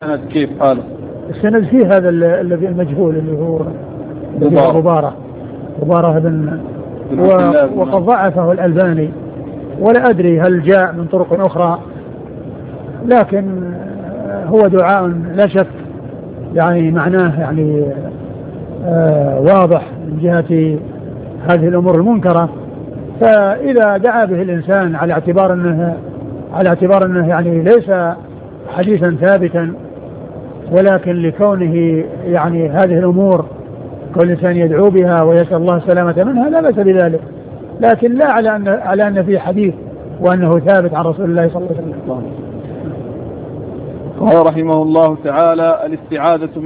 السند كيف حاله؟ السند فيه هذا الذي المجهول اللي هو مبارة بن وقد ضعفه الألباني، ولا أدري هل جاء من طرق أخرى، لكن هو دعاء لا شك يعني معناه يعني واضح من جهة هذه الأمور المنكرة. فإذا دعا به الإنسان على اعتبار أنه يعني ليس حديثا ثابتا، ولكن لكونه يعني هذه الأمور كل إنسان يدعو بها ويسأل الله السلامة منها، لا بأس بذلك، لكن لا على أن في حديث وأنه ثابت عن رسول الله صلى الله عليه وسلم. قال رحمه الله تعالى: الاستعاذة